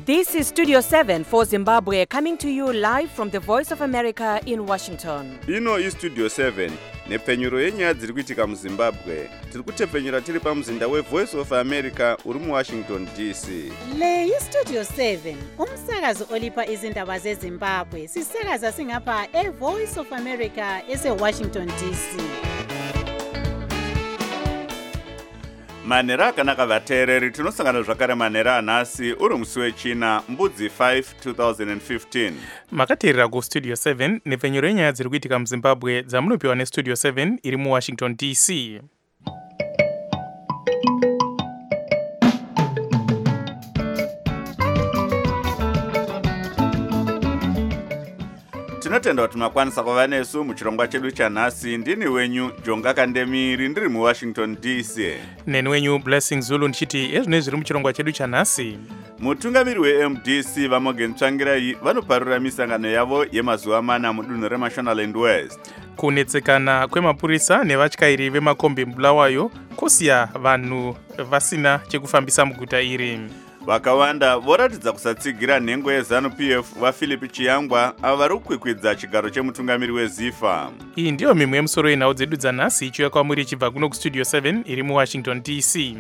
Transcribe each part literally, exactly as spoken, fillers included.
This is Studio seven for Zimbabwe, coming to you live from the Voice of America in Washington. Ino is Studio seven, nepfenyuro yenyaya dziri kuitika muZimbabwe. Tiri kutepfenyura tiri pamuzinda weVoice of America uri muWashington D C. Le iStudio seven, umsakazo olipa izindaba zeZimbabwe. Sisakaza singapha eVoice of America eseWashington D C. Manera akanaka vateereri, tinosangana zvakare manera anhasi uri musi wechina mbudzi five twenty fifteen. Makateerera kuStudio seven nepfenyuro yenyaya dziri kuitika muZimbabwe dzamunopiwa neStudio seven iri muWashington D C. Tinotenda kuti makwanisa kuva nesu muchirongwa chedu chanhasi. Ndini wenyu Jonga Kandemiri ndiri muWashington D C. Neni wenyu Blessing Zulu ndichiti ezvino zviri muchirongwa chedu chanhasi. Mutungamiri weM D C vaMorgan Tsvangirai vanoparura misangano yavo yemazuva mana mudunhu reMashonaland West. Kunetsekana kwemapurisa nevatyairi vemakombi mubulawayo kwosiya vanhu vasina chekufambisa muguta iri. Vakawanda voratidza kusatsigira nhengo yeZanu P F vaPhilip Chiyangwa avo vari kukwikwidza chigaro chemutungamiri weZIFA. Iyi ndiyo mimwe yemusoro yenhau dzedu dzanhasi ichiuya kwamuri ichibva kuno kuStudio seven iri muWashington D C.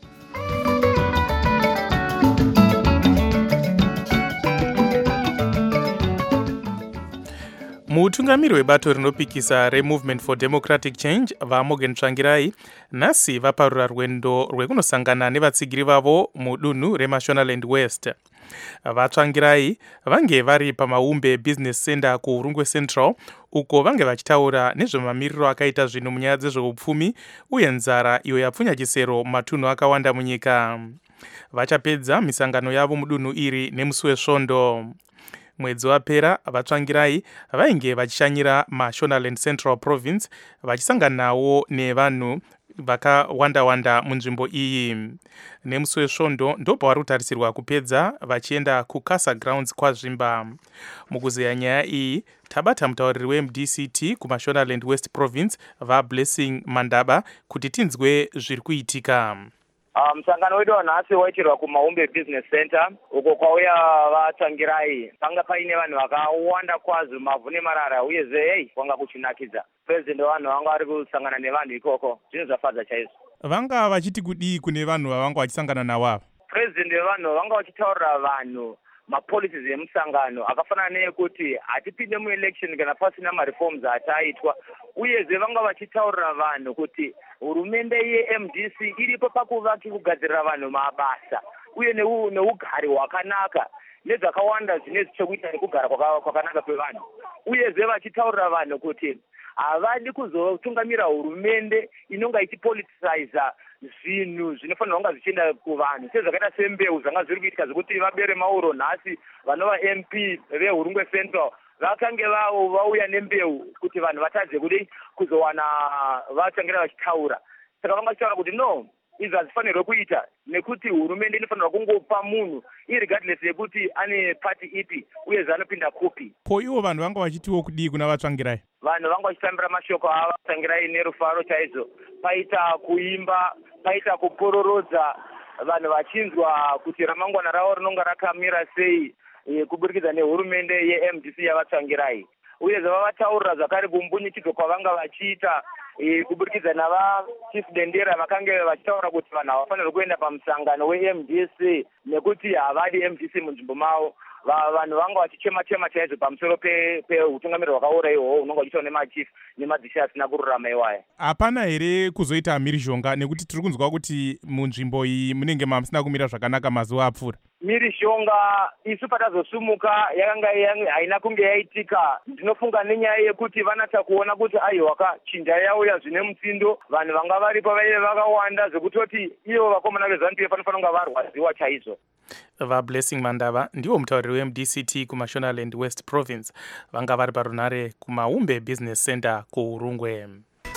Mutungamiri webato rinopikisa reMovement for Democratic Change vaMorgan Tsvangirai nhasi vaparura rwendo rwekunosangana nevatsigiri vavo mudunhu reMashonaland West. VaTsvangirai vange vari pamaumbe Business Center kuHurungwe Central uko vange vachitaura nezvemamiriro akaita zvinhu munyaya dzezveupfumi uye nzara iyo yapfunya chisero matunhu akawanda munyika. Vachapedza misangano yavo mudunhu iri nemusi wesvondo. Mwedzi wapera vaTsvangirai vainge vachishanyira Mashonaland Central Province vachisanganawo nevanhu vakawanda-wanda munzvimbo iyi. Nemusi wesvondo ndopavari kutarisirwa kupedza vachienda kuCasa Grounds kwaZvimba. Mukuzeya nyaya iyi tabata mutauriri weM D C T kuMashonaland West Province vaBlessing Mandaba kuti tinzwe zviri kuitika. Musangano wedu wanhasi waitirwa kuMaumbe Business Center uko kwauya vaTsvangirai. Panga paine vanhu vakawanda kwazvo, mavhu nemarara, uyezve hey kwanga kuchinakidza. President wevanhu vanga vari kusangana nevanhu ikoko, zvinhu zvafadza chaizvo. Vanga vachiti kudii kune vanhu vavanga vachisangana navo? President wevanhu vanga vachitaurira vanhu mapolicies emusangano akafanana neekuti hatipinde muelection kana pasina mareforms ataitwa, uyezve vanga vachitaurira vanhu kuti hurumende yeM D C iripo pakuvaki kugadzirira vanhu mabasa uye neugari hwakanaka nezvakawanda zvine zvichekuita nekugara kwakanaka kwevanhu, uyezve vachitaurira vanhu kuti havadi kuzotungamira hurumende inonga ichipoliticiza zvinhu zvinofanirwa kunga zvichienda kuvanhu sezvakaita sembeu zvanga zviri kuitika zvekuti vabere mauro nhasi vanova M P veHurungwe Central vakange vavo vauya nembeu kuti vanhu vatadze kudi kuzowana vaTsvangirai vachitaura. Saka vanga vachitaura kuti no, izvi hazifanirwe kuita nekuti hurumende inofanirwa kungopa munhu irregardless yekuti ane party ipi uyezve anopinda kupi. Ko ivo vanhu vanga vachitiwo kudii kuna vaTsvangirai? Vanhu vanga vachitambira mashoko avaTsvangirai nerufaro chaizvo. Paita kuimba, paita kupororodza, vanhu vachinzwa kuti ramangwana ravo rinonga rakamira sei kuburikidza nehurumende yeM D C yavaTsvangirai. Uyezve vavataurira zvakare kumbunyikidzo kwavanga vachiita kuburikidza navachief dendera vakange vachitaura kuti vanhu havafanirwi kuenda pamusangano weM D C nekuti havadi M D C munzvimbo mavo. Vanhu vanga vachichema-chema chaizvo pamusoro peutungamiri hwakaora ihwohwo unonga uchiitwa nemachief nemadzishi asina kururama iwaya. Hapana here kuzoita mhirizhonga nekuti tiri kunzwa kuti munzvimbo iyi munenge musina kumira zvakanaka mazuva apfuura? Mhirizhonga isu patazosumuka yakanga haina kunge yaitika. Ndinofunga nenyaya yekuti vanatsa kuona kuti aiwaka chinja yauya zvine mutsindo, vanhu vanga varipo vaive vakawanda zvekutoti ivo vakomana veZanu P F vanofanira kunga varwadziwa chaizvo. VaBlessing Mandaba ndiwo mutauriri weM D C T kuMashonaland West Province vanga vari parunare kuMaumbe Business Center kuHurungwe.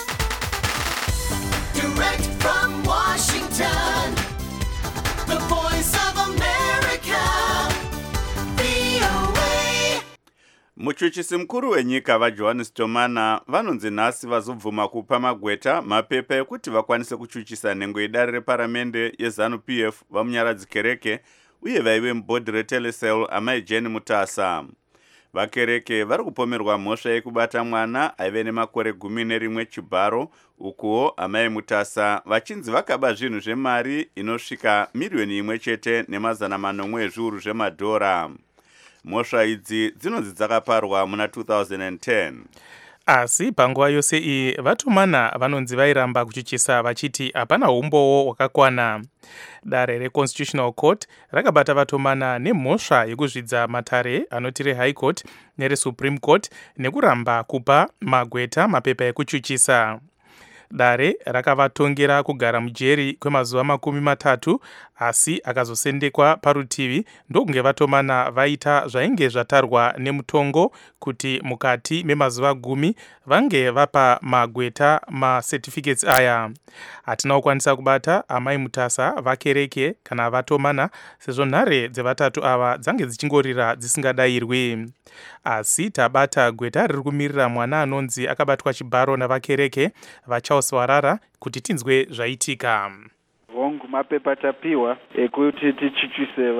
Direct from Washington, the Voice of America, V O A. Muchuchisi mukuru wenyika vaJohannes Tomana vanonzi nhasi vazobvuma kupa magweta mapepa ekuti vakwanise kuchuchisa nhengo yedare reparamende yeZanu P F vamunyaradzi Kereke uye vaive mubhodhi retelecel amai Jane Mutasa. Vakereke vari kupomerwa mhosva yekubata mwana aive nemakore gumi nerimwe chibharo, ukuwo amai Mutasa vachinzi vakaba zvinhu zvemari inosvika miriyoni imwe chete nemazana manomwe ezviuru zvemadhora. Mhosva idzi dzinonzi dzakaparwa muna two thousand ten. Asi panguva yose iyi vatumana vanonzi vairamba kuchichisa vachiti hapana umbowo wakakwana. Dare reConstitutional Court rakabata vatumana nemhosva yekuzvidza matare anoti reHigh Court nereSupreme Court nekuramba kupa magweta mapepa ekuchuchisa. Dare rakavatongera kugara mujeri kwemazuva makumi matatu, asi akazosendekwa parutivi ndokunge vatomana vaita zvainge zvatarwa nemutongo kuti mukati memazuva gumi vange vapa magweta macertificates aya. Hatina kukwanisa kubata amai Mutasa, vakereke kana vatomana sezvo nhare dzevatatu ava dzange dzichingorira dzisingadayirwi. Asi tabata gweta riri kumirira mwana anonzi akabatwa chibharo navakereke vaCharles Warara kuti tinzwe zvaitika. Hongu mapepa tapiwa ekuti tichichise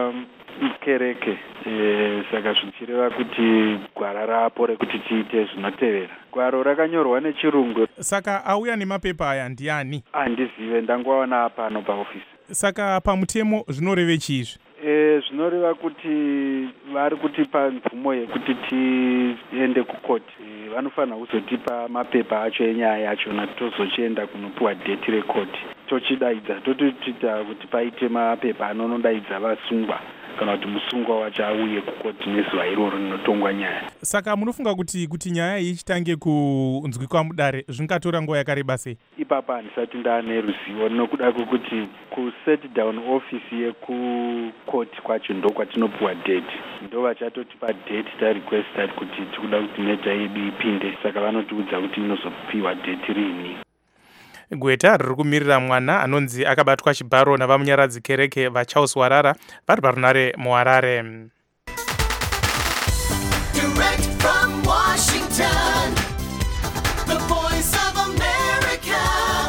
vakereke, e, saka zvichireva kuti gwara rapo rekuti tiite zvinotevera. Gwaro rakanyorwa nechirungu. Saka auya nemapepa aya ndiani? Handizive, ndangoaona pano paofisi. Saka pamutemo zvinoreve chizvi? E, zvinoreva kuti vari kutipa mvumo yekuti tiende kukoti. E, vanofanira kuzotipa mapepa acho enyaya yachona tozochienda kunopiwa dheti rekoti. Tochidaidza totoita kuti paite mapepa anonodaidza vasungwa kana kuti musungwa wacho auye kukoti nezuva iroro rinotongwa nyaya. Saka munofunga kuti kuti nyaya iyi ichitange kunzwikwa mudare zvingatora nguva yakareba sei? Ipapa handisati ndaane ruzivo nokuda kwokuti kuset down office yekukoti kwacho ndokwatinopiwa dheti. Ndo vachatotipa dheti tarequesta kuti tikuda kuti meta yedu ipinde, saka vanotiudza kuti inozopiwa dheti rini. Gweta riri kumirira mwana anonzi akabatwa chibharo navamunyaradzi kereke vaCharles Warara vari parunare muHarare. Direct from Washington, the voice of America,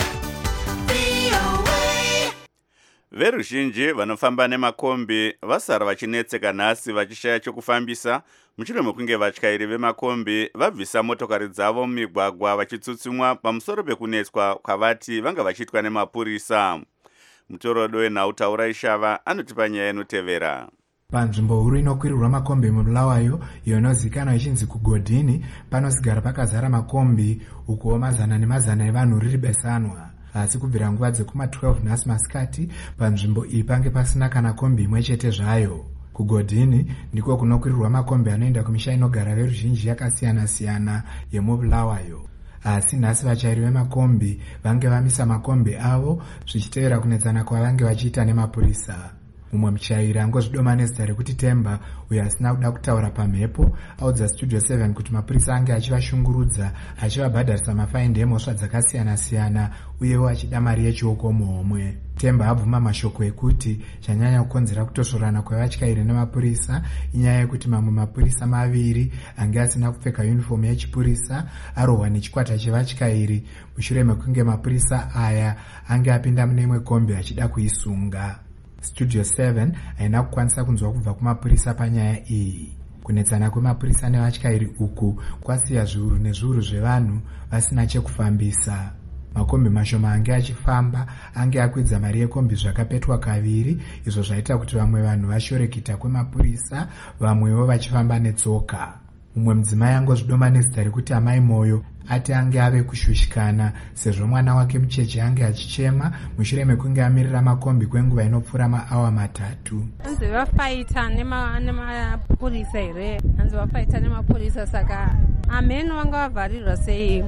V O A. Veruzhinji vanofamba nemakombi vasara vachinetseka nhasi vachishaya chokufambisa mushure mekunge vatyairi vemakombi vabvisa motokari dzavo mumigwagwa vachitsutsumwa pamusoro pekunetswa kwavati vanga vachiitwa nemapurisa. Mutorodo wenhautaura ishava anotipa nyaya inotevera. Panzvimbo huru inokwirirwa makombi mubulawayo iyo inozivikanwa ichinzi kugodhini panosigara pakazara makombi ukuwo mazana nemazana evanhu riri besanwa. Asi kubvira nguva dzekuma twelve nhasi masikati panzvimbo iyi pange pasina kana kombi imwe chete zvayo. Kugodhini ndiko kunokwirirwa makombi anoenda kumisha inogara veruzhinji yakasiyana siyana yemubulawayo. Asi nhasi vachairi vemakombi vange vamisa makombi avo zvichitevera kunetsana kwavange vachiita nemapurisa. Mumwe muchairi angozvidoma nezita rekuti Temba, uyo asina kuda kutaura pamhepo, audza Studio seven kuti mapurisa ange achivashungurudza achivabhadharisa mafaini emhosva dzakasiyana siyana uyewo achida mari yechioko muhomwe. Temba abvuma mashoko ekuti chanyanya kukonzera kutosvorana kwevatyairi nemapurisa inyaya yekuti mamwe mapurisa maviri ange asina kupfeka uniform yechipurisa arohwa nechikwata chevatyairi mushure mekunge mapurisa aya ange apinda mune imwe kombi achida kuisunga. Studio seven haina kukwanisa kunzwa kubva kumapurisa panyaya iyi. Kunetsana kwemapurisa nevatyairi uku kwasiya zviuru nezviuru zvevanhu vasina chekufambisa. Makombi mashoma ange achifamba ange akwidza mari yekombi zvakapetwa kaviri, izvo zvaita kuti vamwe vanhu vashorekita kwemapurisa, vamwewo vachifamba netsoka. Mumwe mudzimai angozvidoma nezita rekuti amai Moyo ati ange ave kushushikana sezvo mwana wake mucheche ange achichema mushure mekunge amirira makombi kwenguva inopfuura maawa matatu. Hanzi vafaita nemapurisa here, hanzi vafaita nemapurisa, saka ameno vanga vavharirwa sei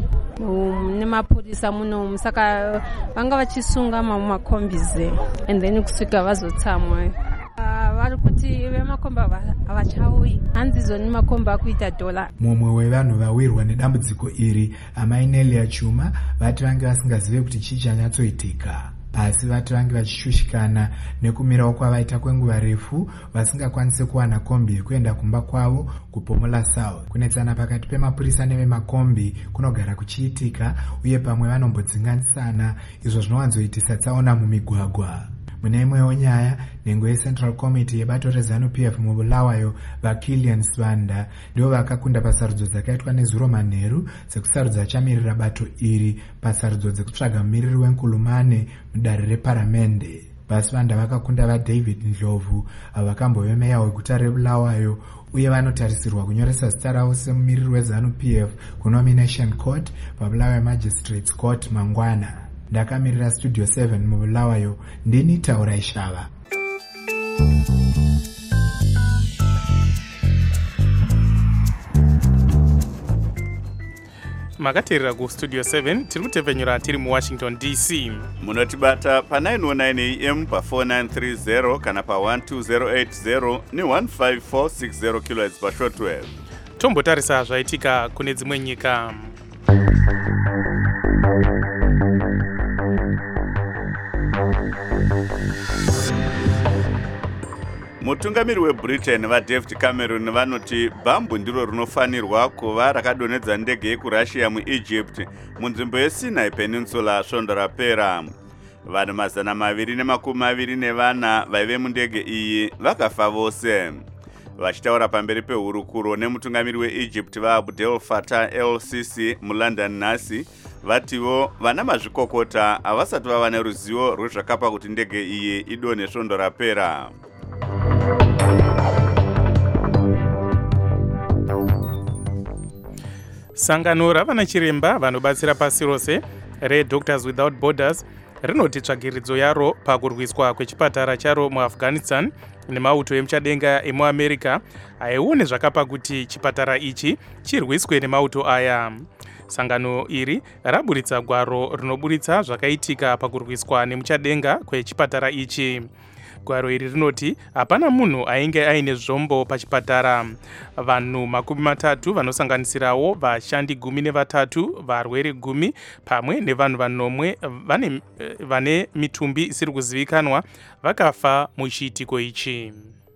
nemapurisa muno, saka vanga vachisunga mamwe makombize and then kusvika vazotsamwa. Vari kuti vemakomba havachauyi, hanzi izoni makomba akuita dhola. Mumwe wevanhu vawirwa nedambudziko iri, amai Nelia Chuma, vati vange vasingazive kuti chii chanyatsoitika. Asi vati vange vachishushikana nekumirawo kwavaita kwenguva refu vasingakwanise kuwana kombi yekuenda kumba kwavo kuPomula South. Kunetsana pakati pemapurisa nevemakombi kunogara kuchiitika uye pamwe vanombodzinganisana, izvo zvinowanzoitisa tsaona mumigwagwa. mune imwewo nyaya nhengo yecentral committee yebato rezanu-p f mubulawayo vakilian swanda ndivo vakakunda pasarudzo dzakaitwa nezuro manheru dzekusarudza chamirira bato iri pasarudzo dzekutsvaga mumiriri wenkulumane mudare reparamende. vaswanda vakakunda vaDavid Ndlovu avo vakambovemeya meya weguta rebulawayo uye vanotarisirwa kunyoresa zita ravo semumiriri wezanu-p f kunomination court pabulawayo magistrates court mangwana. Ndakamirira studio seven mubulawayo ndini Taura Ishava. makateerera kustudio seven tiri kutevhenyura tiri muwashington D C. munotibata pa nine oh nine a m pa four nine three zero kana pa one two zero eight zero ne one five four six zero kilohertz pa shortwave. tombotarisa zvaitika kune dzimwe nyika. mutungamiri webritain vaDavid Cameron vanoti bhambu ndiro rinofanirwa kuva rakadonedza ndege yekurussia muEgypt munzvimbo yeSinai Peninsula svondo rapera. vanhu mazana maviri nemakumi maviri nevana vaive mundege iyi vakafa vose. vachitaura pamberi pehurukuro nemutungamiri weEgypt vaAbdel Fattah el-Sisi muLondon nhasi vatiwo vana mazvikokota havasati vava neruzivo rwezvakapa kuti ndege iyi idonhe svondo rapera. sangano ravana chiremba vanobatsira pasi rose reDoctors Without Borders rinoti tsvagiridzo yaro pakurwiswa kwechipatara charo muAfghanistan nemauto emuchadenga emuAmerica haione zvakapa kuti chipatara ichi chirwiswe nemauto aya. sangano iri raburitsa gwaro rinoburitsa zvakaitika pakurwiswa nemuchadenga kwechipatara ichi. gwaro iri rinoti hapana munhu ainge aine zvombo pachipatara. vanhu makumi matatu vanosanganisirawo vashandi gumi nevatatu, varwere gumi pamwe nevanhu vanomwe vane, vane mitumbi isiri kuzivikanwa vakafa muchiitiko ichi.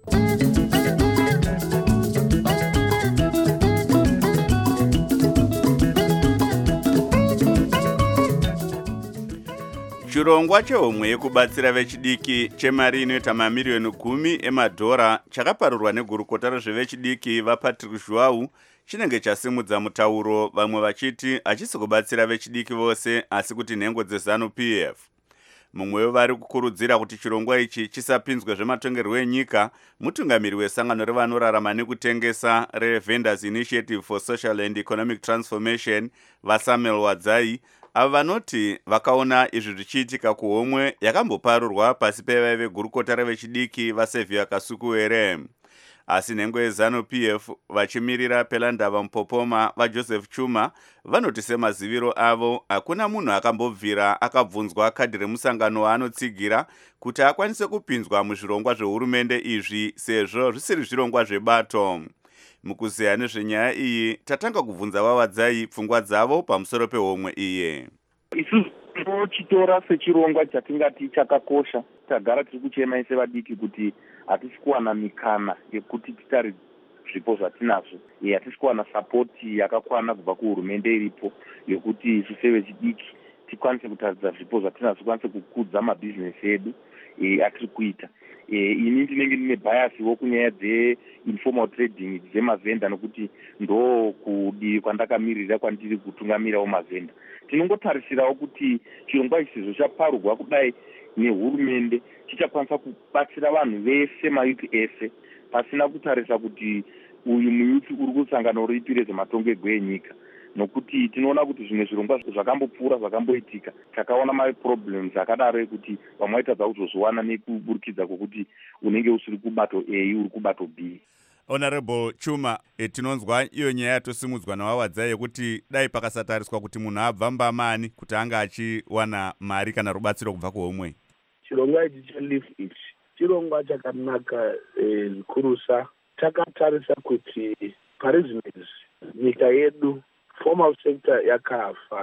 chirongwa chehomwe yekubatsira vechidiki chemari inoita mamiriyoni gumi emadhora chakaparurwa negurukota rezvevechidiki vaPatrick Joao chinenge chasimudza mutauro, vamwe vachiti hachisi kubatsira vechidiki vose asi kuti nhengo dzezanu-p f. mumwe wevari kukurudzira kuti chirongwa ichi chisapinzwe zvematongerwo enyika mutungamiri wesangano revanorarama nekutengesa reVendors Initiative for Social and Economic Transformation vaSamuel Wadzai avo vanoti vakaona izvi zvichiitika kuhomwe yakamboparurwa pasi pevaive gurukota revechidiki vaSaviour Kasukuwere. asi nhengo yezanu-p f vachimirira Pelandava Mupopoma vaJoseph Chuma vanoti semaziviro avo hakuna munhu akambobvira akabvunzwa kadhi remusangano waanotsigira kuti akwanise kupinzwa muzvirongwa zvehurumende izvi sezvo zvisiri zvirongwa zvebato. mukuzeya nezvenyaya iyi tatanga kubvunza vaWadzai pfungwa dzavo pamusoro pehomwe iye. isusu tinochitora sechirongwa chatingati chakakosha. tagara tiri kuchema ise vadiki kuti hatisi kuwana mikana yekuti titari zvipo zvatinazvo, hatisi kuwana sapoti yakakwana kubva kuhurumende iripo yokuti isu sevechidiki tikwanise kutaridza zvipo zvatinazvo, tikwanise kukudza mabhizinesi edu atiri kuita. ini ndinenge ndine bhayasiwo kunyaya dzeinformal trading dzemavhenda nokuti ndo kudivi kwandakamirira kwandiri kutungamirawo mavhenda. tinongotarisirawo kuti chirongwa ichi sezvo chaparurwa kudai nehurumende chichakwanisa kubatsira vanhu vese, mayuthi ese, pasina kutarisa kuti uyu muyuthi uri kusangana ripi rezvematongerwo enyika, nokuti tinoona kuti zvimwe zvirongwa zvakambopfuura zvakamboitika takaona maproblems akadaro ekuti vamwe vaitadza kuzozviwana nekuburikidza kwokuti unenge usiri kubato A uri kubato B. Honorable Chuma, e, tinonzwa iyo nyaya yatosimudzwa nawaWadzai yekuti dai pakasatariswa kuti munhu abva mbamani kuti anga achiwana mari kana rubatsiro kubva kuhomwe. chirongwa ichi chelief ichi chirongwa chakanaka zvikurusa. takatarisa kuti pari zvinezvi nyika yedu formal sector yakafa,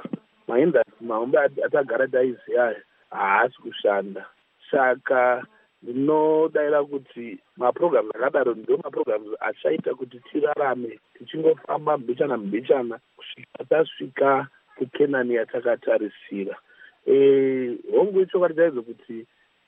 mahombe atagara taiziya haasi kushanda. saka ndinodayira kuti maprograms akadaro ndo maprograms achaita kuti tirarame tichingofamba mbichana mbichana kusvika tasvika kuKenani yatakatarisira. hongu ichokwadi chaidzo kuti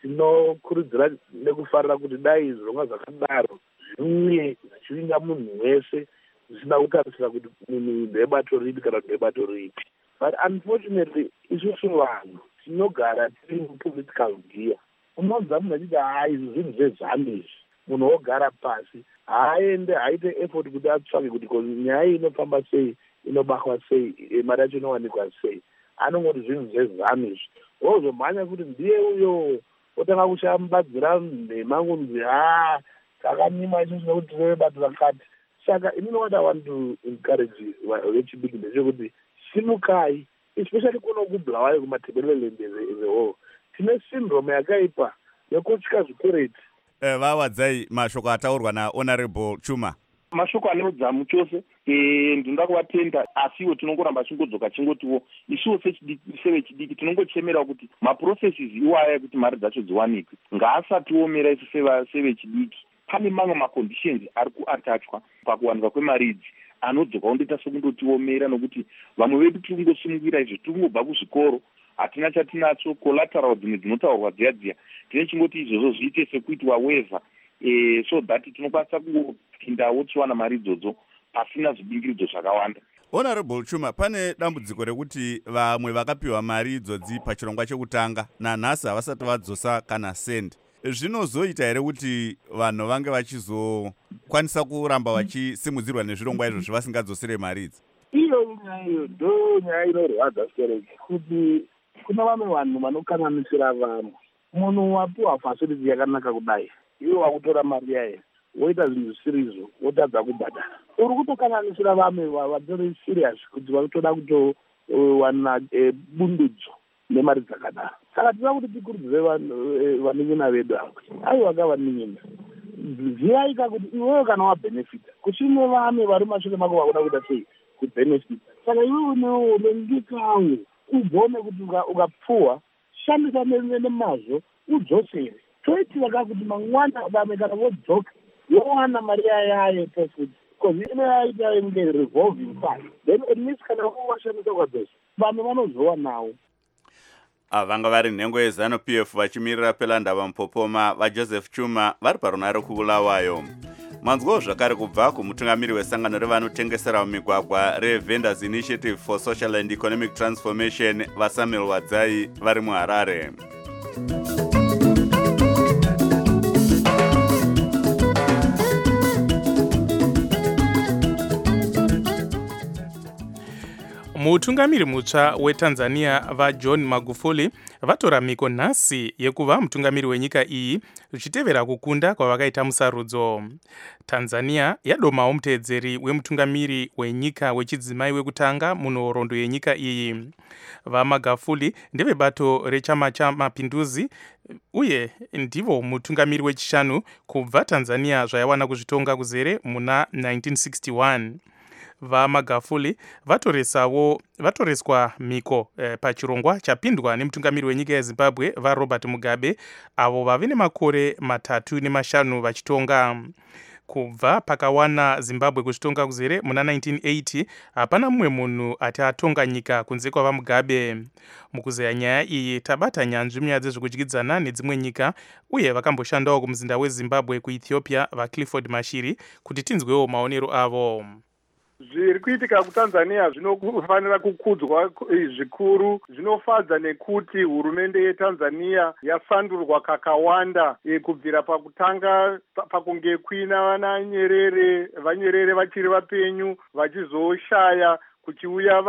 tinokurudzira nekufarira kuti dai zvirongwa zvakadaro zviuye zvichivinga munhu wese zvisina kutarisira kuti munhu ndebato ripi kana kuti ndebato ripi. But unfortunately isusu vanhu tinogara tiri mupolitical gear. Unonzwa munhu achiti haa izvi zvinhu zvezano izvi, munhu wogara pasi haaende haite effort kuti atsvake kuti ko nyaya inofamba sei, inobahwa sei, mari yacho inowanikwa sei. Anongoti zvinhu zvezano izvi, wozomhanya kuti ndiye uyo otanga kushambadzira nhema kunzi haa takanyima isusu nekuti tine bato rakati. Saka inini what I want to encourage vechidiki ndechekuti simukai, especially kuno kubulawayo kumatebelelende ezewo tine syndrome yakaipa yekutya zvikureti. Eh, vawadzai mashoko ataurwa naHonorable Chuma. Mashoko ane udzamu chose eh ndinda kuvatenda asiwo tinongoramba chingodzoka chingotiwo isuwo sevechidiki tinongochemera kuti maprocesses iwaya kuti mari dzacho dziwanikwe ngaasatiomera isu sevechidiki. Pane mamwe maconditions ari kuatachwa pakuwanikwa kwemari idzi anodzoka kundoita sekundotiomera nokuti vamwe vedu tiri kungosungira izvi tiri kungobva kuzvikoro hatina chatinacho collateral dzimwe dzinotaurwa dziya dziya tine chingoti izvozvo zviite sekuitwa waiver eh, so that tinokwanisa kungopindawo tichiwana mari idzodzo pasina zvibingiridzo zvakawanda. Honorable Chuma, pane dambudziko rekuti vamwe vakapiwa mari idzodzi pachirongwa chekutanga nanhasi havasati vadzosa kana sendi. Zvinozoita here kuti vanhu vange vachizokwanisa kuramba vachisimudzirwa nezvirongwa izvo zvavasingadzosere mari idzi? Iyo nyaya iyo ndo nyaya inorwadza sikereke kuti kuna vamwe vanhu vanokanganisira vamwe. Munhu wapiwa facility yakanaka kudai iwe wakutora mari yaye woita zvinhu zvisirizo wotadza kubhadhara. Uri kutokanganisira vamwe vatori serious kuti vakutoda kutowana bundudzo nemari dzakadaro. Saka tinoda kuti tikurudzire vanun'una vedu avo aiwa ngavanin'ina ziyaika kuti iwewe kana wabenefita kuchine vamwe vari mashure mako vakuda kuita sei kubenefita. Saka iwe unewo rengekawo ugone kuti ukapfuwa shandisa nemazvo udzosere toitira ka kuti mangwana vamwe kana vodzoka yowana mari yayo futi because inoyaita inge revolving fund then at least kana washandisa ukadzosa vamwe vanozowanawo. Vanga vari nhengo yezanu P F vachimirira pelandava mupopoma vaJoseph Chuma vari parunare kubulawayo. Manzwawo zvakare kubva kumutungamiri wesangano revanotengesera mumigwagwa reVendors Initiative for Social and Economic Transformation vaSamuel Wadzai vari muHarare. Mutungamiri mutsva weTanzania vaJohn Magufuli vatora miko nhasi yekuva mutungamiri wenyika iyi zvichitevera kukunda kwavakaita musarudzo. Tanzania yadomawo muteedzeri wemutungamiri wenyika wechidzimai wekutanga munhoroondo yenyika iyi. VaMagufuli ndevebato rechama chamapinduzi uye ndivo mutungamiri wechishanu kubva Tanzania zvayawana kuzvitonga kuzere muna nineteen sixty-one. VaMagufuli vatoresawo vatoreswa miko eh, pachirongwa chapindwa nemutungamiri wenyika yeZimbabwe vaRobert Mugabe avo vave nemakore matatu nemashanu vachitonga. Kubva pakawana Zimbabwe kuzvitonga kuzere muna nineteen eighty hapana mumwe munhu ati atonga nyika kunze kwavaMugabe. Mukuzeya nyaya iyi tabata nyanzvi munyaya dzezvekudyidzana nedzimwe nyika uye vakamboshandawo kumuzinda weZimbabwe kuEthiopia vaClifford Mashiri kuti tinzwewo maonero avo. Zviri kuitika kuTanzania zvinofanira kukudzwa zvikuru. Zvinofadza nekuti hurumende yeTanzania yasandurwa kakawanda kubvira pakutanga pakunge kuina vana Nyerere, vaNyerere vachiri vapenyu vachizoshaya kuchiuya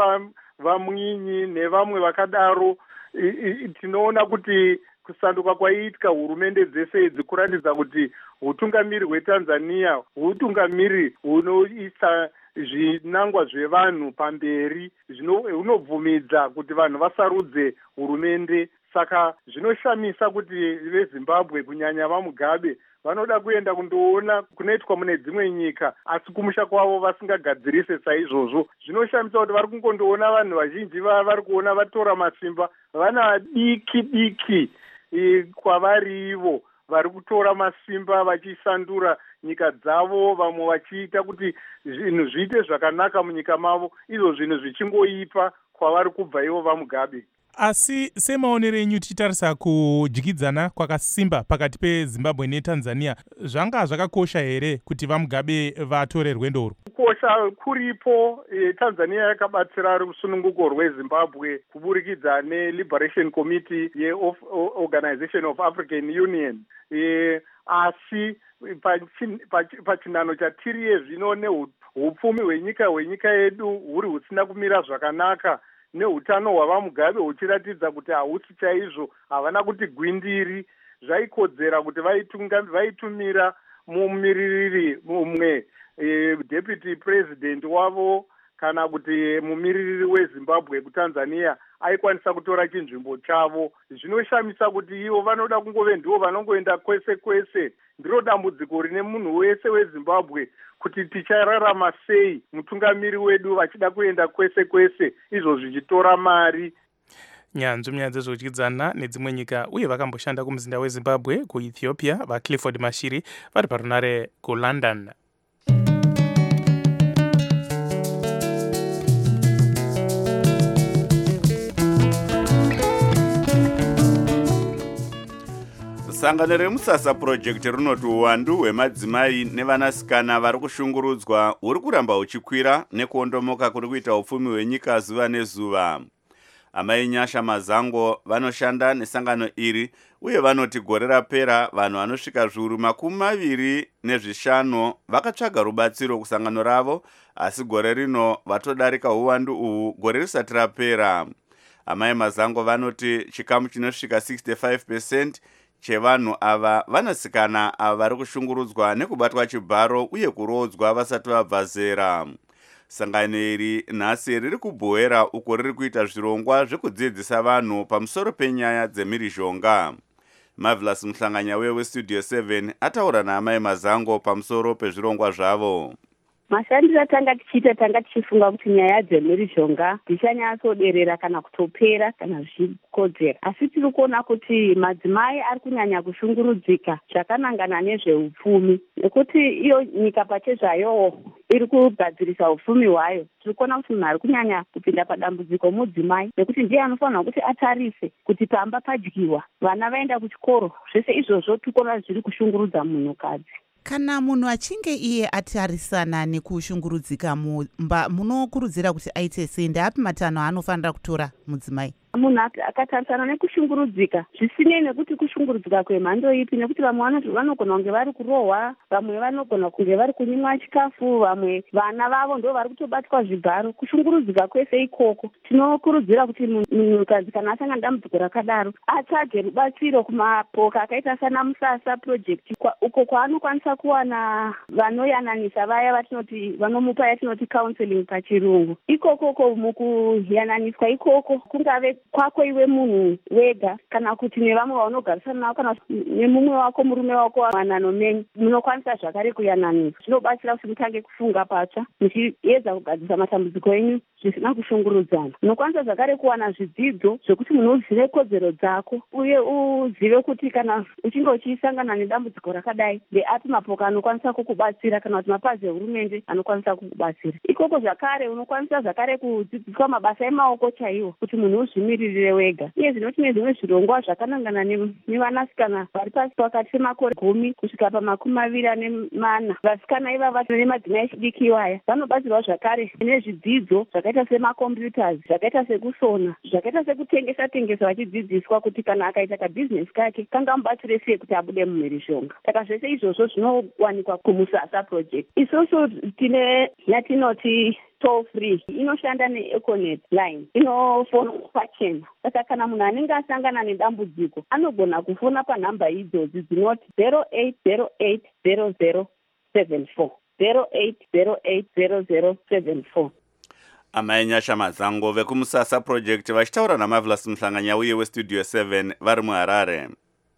vaMwinyi nevamwe vakadaro. Tinoona kuti kusanduka kwaiitika hurumende dzese idzi kuratidza kuti utungamiri hweTanzania utungamiri hunoisa zvinangwa zvevanhu pamberi zvinobvumidza kuti vanhu vasarudze hurumende. Saka zvinoshamisa kuti veZimbabwe kunyanya vaMugabe vanoda kuenda kundoona kunoitwa mune dzimwe nyika asi kumusha kwavo vasingagadzirise saizvozvo. Zvinoshamisa kuti vari kungondoona vanhu vazhinji vari kuona vatora masimba vana diki diki kwavari ivo vari kutora masimba vachisandura nyika dzavo, vamwe vachiita kuti zvinhu zviite zvakanaka munyika mavo, izvo zvinhu zvichingoipa kwavari kubva ivo vaMugabe. asi semaonero enyu tichitarisa kudyidzana kwakasimba pakati pezimbabwe netanzania zvanga zvakakosha here kuti vamugabe vatore rwendo urwu? Kukosha kuripo. e, Tanzania yakabatsira rusununguko rweZimbabwe kuburikidza neLiberation Committee yeOrganization of African Union. e, asi pachin- pach- pachinano chatiri zvino nehupfumi hwenyika hwenyika yedu huri husina kumira zvakanaka, neutano hwavamugabe huchiratidza kuti hahusi chaizvo, havana kuti gwindiri, zvaikodzera kuti vaitunga- vaitumira mumiririri mumwe e, deputy president wavo kana kuti mumiririri weZimbabwe kuTanzania aikwanisa kutora chinzvimbo chavo. Zvinoshamisa kuti ivo vanoda kungove ndivo vanongoenda kwese kwese. Ndiro dambudziko rine munhu wese weZimbabwe kuti tichararama sei mutungamiri wedu vachida kuenda kwese kwese, izvo zvichitora mari. nyanzvi munyaya dzezvekudyidzana nedzimwe nyika uye vakamboshanda kumuzinda wezimbabwe kuethiopia vaclifford mashiri vari parunare kulondon. sangano remusasa project rinoti uwandu hwemadzimai nevanasikana vari kushungurudzwa huri kuramba huchikwira nekuondomoka kuri kuita upfumi hwenyika zuva nezuva. Amai Nyasha Mazango vanoshanda nesangano iri uye vanoti gore rapera vanhu vanosvika zviuru makumi maviri nezvishanu vakatsvaga rubatsiro kusangano ravo, asi gore rino vatodarika uwandu uhu gore risati rapera. Amai Mazango vanoti chikamu chinosvika sixty-five percent chevanhu ava vanasikana ava vari kushungurudzwa nekubatwa chibharo uye kurodzwa vasati vabva zera. Sangano iri nhasi riri kubhoera uko riri kuita zvirongwa zvekudzidzisa vanhu pamusoro penyaya dzemhirizhonga. Marvelous Muhlanganya westudio seven ataura naamai Mazango pamusoro pezvirongwa zvavo. Mashandiro tanga tichiita tanga tichifunga kuti nyaya dzemhirizhonga dzichanyasoderera kana kutopera kana zvichikodzera, asi tiri kuona kuti madzimai ari kunyanya kushungurudzika zvakanangana nezveupfumi, nekuti iyo nyika pachezvayowo iri kugadzirisa upfumi hwayo. Tiri kuona kuti munhu ari kunyanya kupinda padambudziko mudzimai, nekuti ndiye anofanira kuti atarise kuti pamba padyiwa, vana vaenda kuchikoro, zvese izvozvo tiri kuona zviri kushungurudza munhukadzi. Kana munhu achinge iye atarisana nekushungurudzika mumba, munokurudzira kuti aite sei? Ndeapi matanho anofanira kutora mudzimai? Munhu akatarisana nekushungurudzika zvisinei nekuti kushungurudzika kwemhando ipi, nekuti vamwe vanoti vanogona kunge vari kurohwa, vamwe vanogona kunge vari kunyimwa chikafu, vamwe vana vavo ndo vari kutobatwa zvibharo. Kushungurudzika kwese ikoko tinokurudzira kuti munhukadzi kana asangana nedambudziko rakadaro atsvage rubatsiro kumapoka akaita sana Musasa project, uko kwaanokwanisa kuwana vanoyananisa vaya vatinoti vanomupa yatinoti counseling pachirungu. Ikokoko mukuyananiswa ikoko kungave kwako iwe munhu wega kana kuti nevamwe vaunogarisana navo kana nemumwe wako murume wako wanano menyu, munokwanisa zvakare kuyananisa. Zvinobatsira kuti mutange kufunga patsva muchiedza kugadzisa matambudziko enyu zvisina kushungurudzana. Munokwanisa zvakare kuwana zvidzidzo zvekuti munhu uzive kodzero dzako uye uzive kuti kana uchinge uchisangana nedambudziko rakadai ndeapi mapoka anokwanisa kukubatsira kana kuti mapazi ehurumende anokwanisa kukubatsira. Ikoko zvakare unokwanisa zvakare kudzidziswa mabasa emaoko chaiwo kuti munhu uzvimiririre wega. Iye zvinoti nezvimwe zvirongwa zvakanangana nevanasikana vari pasi pakati pemakore gumi kusvika pamakumi maviri ane mana. Vasikana ivava nemadzimai echidiki iwaya vanobatsirwa zvakare nezvidzidzo zvakaita semacomputers, zvakaita sekusona, zvakaita sekutengesa tengesa, vachidzidziswa kuti kana akaita kabhizinesi kake kangamubatsire sei kuti abude mumhirizhonga. Saka zvese izvozvo zvinowanikwa kumusasa project. Isusu tine yatinoti toll free inoshanda neEconet line, inofona pachena. Saka kana munhu anenge asangana nedambudziko anogona kufona panhamba idzodzo dzinoti zero eight zero eight zero zero seven four zero eight zero eight zero zero seven four. Amai Nyasha Mazango vekumusasa project vachitaura naMarvelous Muhlanganya uye westudio seven vari muHarare.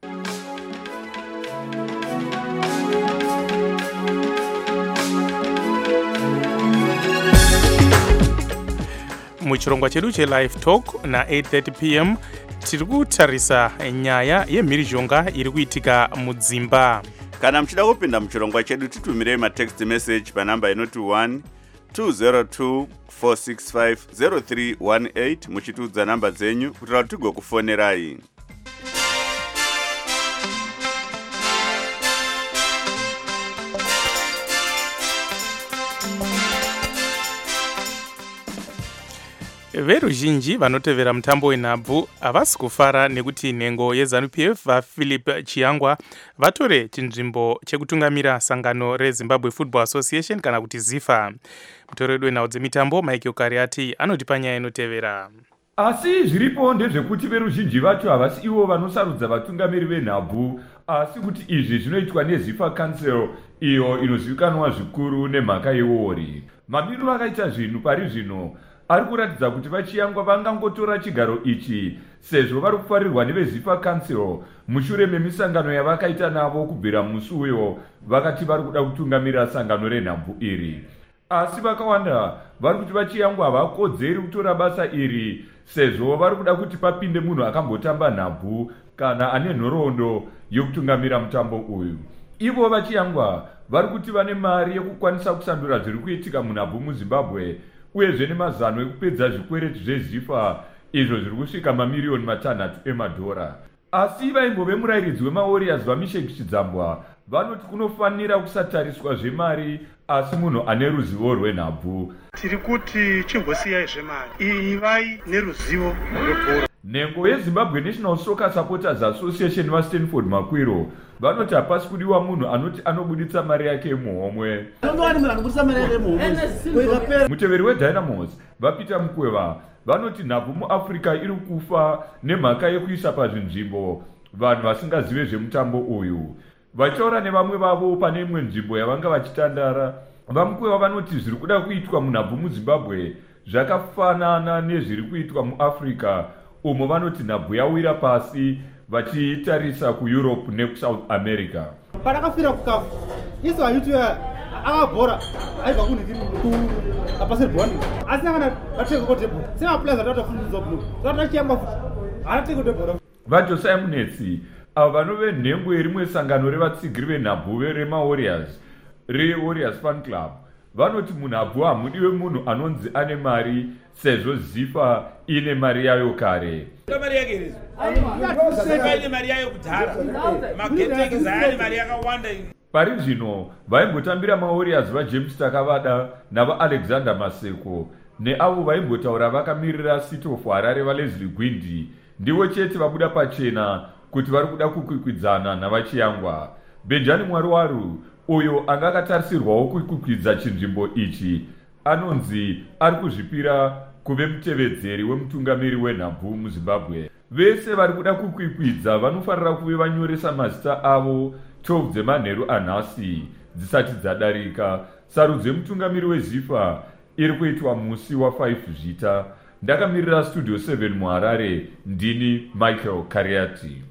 muchirongwa chedu chelive talk na eight thirty p m tiri kutarisa nyaya yemhirizhonga iri kuitika mudzimba. Kana muchida kupinda muchirongwa chedu titumirei matext message panhamba inoti one two zero two four six five zero three one eight muchitiudza namba dzenyu kuti kuti tigokufonerai. Veruzhinji vanotevera mutambo wenhabvu havasi kufara nekuti nhengo yeZANU P F vaPhilip Chiyangwa vatore chinzvimbo chekutungamira sangano reZimbabwe Football Association kana kuti ZIFA. Mutori wedu wenhau dzemitambo Michael Kariati anoti panyaya inotevera. Asi zviripo ndezvekuti veruzhinji vacho havasi ivo vanosarudza vatungamiri venhabvu, asi kuti izvi zvinoitwa neZIFA Council iyo inozivikanwa zvikuru nemhaka yeori. Mamiriro akaita zvinhu pari zvino ari kuratidza kuti vaChiyangwa vangangotora chigaro ichi sezvo vari kufarirwa neveZIFA Council mushure memisangano yavakaita navo kubvira musi uyo vakati vari kuda kutungamirira sangano renhabvu iri. Asi vakawanda vari kuti vaChiyangwa havakodzeri kutora basa iri sezvo vari kuda kuti papinde munhu akambotamba nhabvu kana ane nhoroondo yokutungamira mutambo uyu. Ivo vaChiyangwa vari kuti vane mari yekukwanisa kusandura zviri kuitika munhabvu muZimbabwe uyezve nemazano ekupedza zvikwereti zveZIFA izvo zviri kusvika mamiriyoni matanhatu emadhora. Asi vaimbove murayiridzi wemaWarriors vaMesheki Chidzambwa vanoti kunofanira kusatariswa zvemari asi munhu ane ruzivo rwenhabvu. Tiri kuti chimbosiyai zvemari, ivai neruzivo rwebhora. Nhengo yeZimbabwe National Soccer Supporters Association vaStanford Makwiro vanoti hapasi kudiwa munhu anoti anobuditsa mari yake muhomwe. Muteveri weDynamos vaPeter Mukweva vanoti nhabvu muAfrica iri kufa nemhaka yekuisa pazvinzvimbo vanhu vasingazive zvemutambo uyu. Vachaura nevamwe vavo pane imwe nzvimbo yavanga vachitandara, vaMukweva vanoti zviri kuda kuitwa munhabvu muZimbabwe zvakafanana nezviri kuitwa muAfrica, umo vanoti nhabvu yawira pasi vachitarisa kuEurope nekuSouth America. Parakafira kukafu isu vayutuya akabhora aibva kuapasiribhoni asi angana vatenge kotebhora semapulazi atatofundidzwa kuno tatachiyamba futi haatenge kotebhora. VaJosiah Munetsi avo vanove nhengo yerimwe sangano revatsigiri venhabvu remaWarriors reWarriors Fan Club vanoti munhabvu hamudiwe munhu anonzi ane mari sezvo ZIFA ine mari yayo kare. Mari yake irizo. ZIFA ine mari yayo kudhara. Mageteki zayani mari yakawanda. Pari zvino vaimbotambira maWarriors vaJames Takavada navaAlexander Maseko neavo vaimbotaura vakamirira City of Harare vaLeslie Gwindi ndivo chete vabuda pachena kuti vari kuda kukwikwidzana navaChiyangwa. Benjani Mwaruwaru uyo anga akatarisirwawo kukwikwidza chinzvimbo ichi anonzi ari kuzvipira kuve mutevedzeri wemutungamiri wenhabvu muZimbabwe. Vese vari kuda kukwikwidza vanofanira kuve vanyoresa mazita avo twelve dzemanheru anhasi dzisati dzadarika. Sarudzo yemutungamiri weZIFA iri kuitwa musi wafive Zvita. Ndakamirira Studio seven muHarare, ndini Michael Kariati.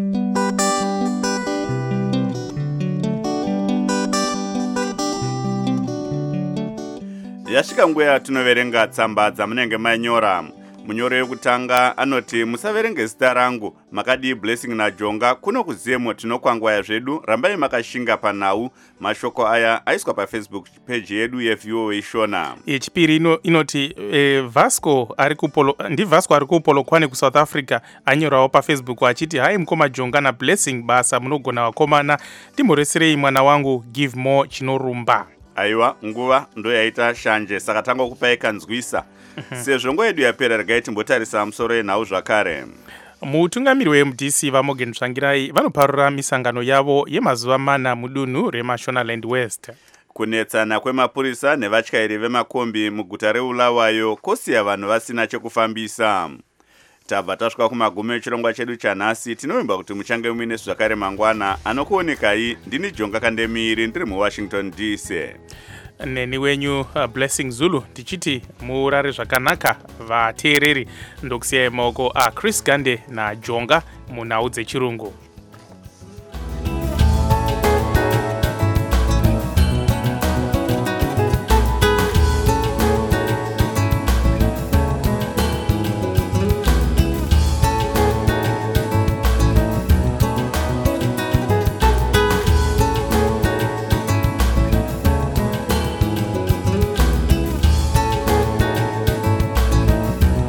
Yasvika nguva yatinoverenga tsamba dzamunenge manyora. Munyoro yekutanga anoti musaverenge zita rangu makadi Blessing naJonga kuno kuzemo tinokwangwaya zvedu rambai makashinga panhau. Mashoko aya aiswa paFacebook page yedu yeV O A Shona. Yechipiri ino inoti eh, Vasco ari kupolo ndi Vasco ari kupolokwane ku South Africa anyorawo paFacebook achiti hai mukoma Jonga na Blessing basa munogona wakomana timboreserei mwana wangu give more chinorumba. Aiwa nguva ndo yaita shanje saka tanga kupai kanzwisa. Sezvo nguva yedu yapera regai timbotarisa musoro yenhau zvakare. Mutungamiri weM D C vaMorgan Tsvangirai vanoparura misangano yavo yemazuva mana mudunhu reMashonaland West. Kunetsana kwemapurisa nevatyairi vemakombi muguta reBulawayo kwosiya vanhu vasina chekufambisa. Tabva tasvika kumagumo echirongwa chedu chanhasi. Tinovimba kuti muchange muine zvakare mangwana. Anokuonekai ndini Jonga Kandemiri ndiri muWashington D C. Neni wenyu uh, Blessing Zulu tichiti murare zvakanaka vateereri ndokusiyai maoko a Chris Gande naJonga munhau dzechirungu.